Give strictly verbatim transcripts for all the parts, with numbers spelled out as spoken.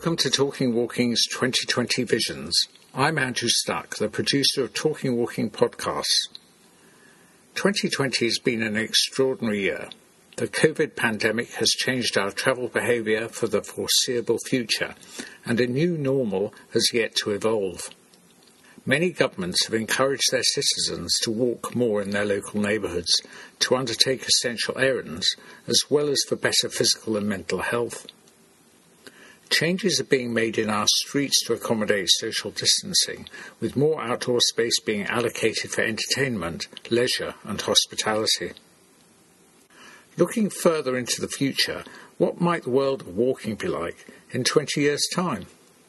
Welcome to Talking Walking's twenty twenty Visions. I'm Andrew Stuck, the producer of Talking Walking podcasts. twenty twenty has been an extraordinary year. The COVID pandemic has changed our travel behaviour for the foreseeable future, and a new normal has yet to evolve. Many governments have encouraged their citizens to walk more in their local neighbourhoods, to undertake essential errands, as well as for better physical and mental health. Changes are being made in our streets to accommodate social distancing, with more outdoor space being allocated for entertainment, leisure and hospitality. Looking further into the future, what might the world of walking be like in twenty years' time?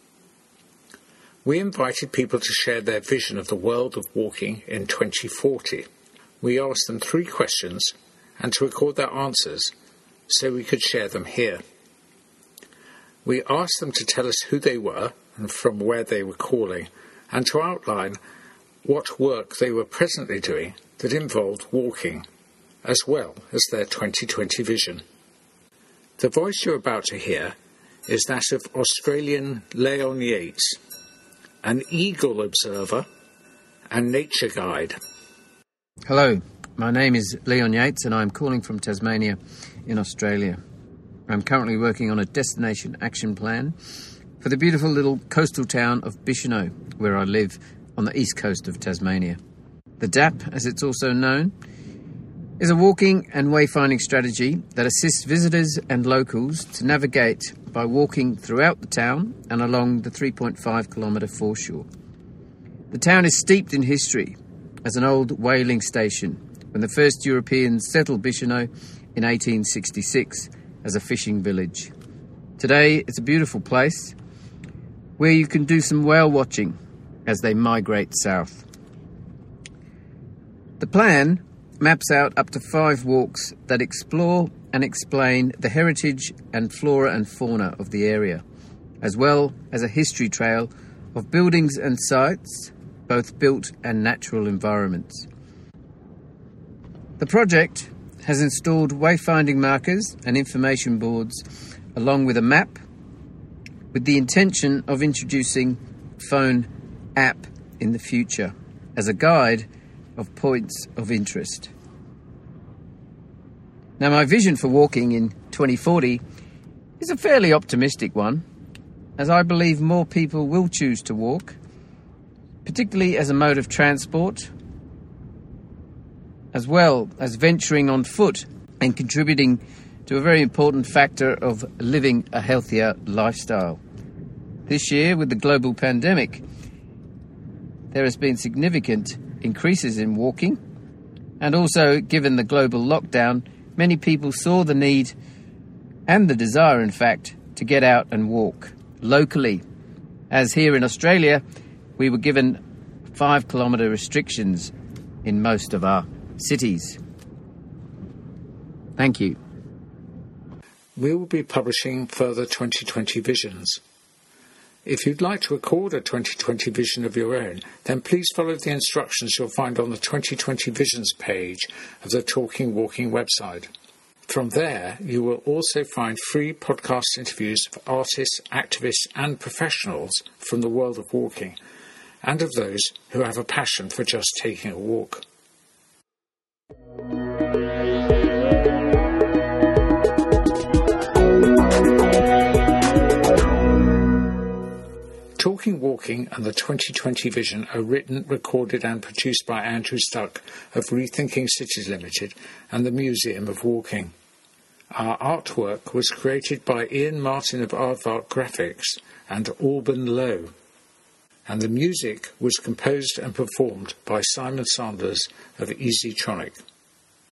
We invited people to share their vision of the world of walking in twenty forty. We asked them three questions and to record their answers so we could share them here. We asked them to tell us who they were and from where they were calling, and to outline what work they were presently doing that involved walking, as well as their twenty twenty vision. The voice you're about to hear is that of Australian Leon Yates, an eagle observer and nature guide. Hello, my name is Leon Yates and I'm calling from Tasmania in Australia. I'm currently working on a destination action plan for the beautiful little coastal town of Bicheno, where I live on the east coast of Tasmania. The D A P, as it's also known, is a walking and wayfinding strategy that assists visitors and locals to navigate by walking throughout the town and along the three point five kilometre foreshore. The town is steeped in history as an old whaling station when the first Europeans settled Bicheno in eighteen sixty-six as a fishing village. Today it's a beautiful place where you can do some whale watching as they migrate south. The plan maps out up to five walks that explore and explain the heritage and flora and fauna of the area, as well as a history trail of buildings and sites, both built and natural environments. The project has installed wayfinding markers and information boards along with a map, with the intention of introducing phone app in the future as a guide of points of interest. Now, my vision for walking in twenty forty is a fairly optimistic one, as I believe more people will choose to walk, particularly as a mode of transport, as well as venturing on foot and contributing to a very important factor of living a healthier lifestyle. This year, with the global pandemic, there has been significant increases in walking, and also, given the global lockdown, many people saw the need and the desire, in fact, to get out and walk locally. As here in Australia, we were given five kilometre restrictions in most of our cities. Thank you. We will be publishing further twenty twenty visions. If you'd like to record a twenty twenty vision of your own, then please follow the instructions you'll find on the twenty twenty Visions page of the Talking Walking website. From there, you will also find free podcast interviews of artists, activists and professionals from the world of walking, and of those who have a passion for just taking a walk. Talking Walking and the twenty twenty Vision are written, recorded and produced by Andrew Stuck of Rethinking Cities Limited and the Museum of Walking. Our artwork was created by Ian Martin of Aardvark Graphics and Alban Lowe, and the music was composed and performed by Simon Sanders of Easytronic.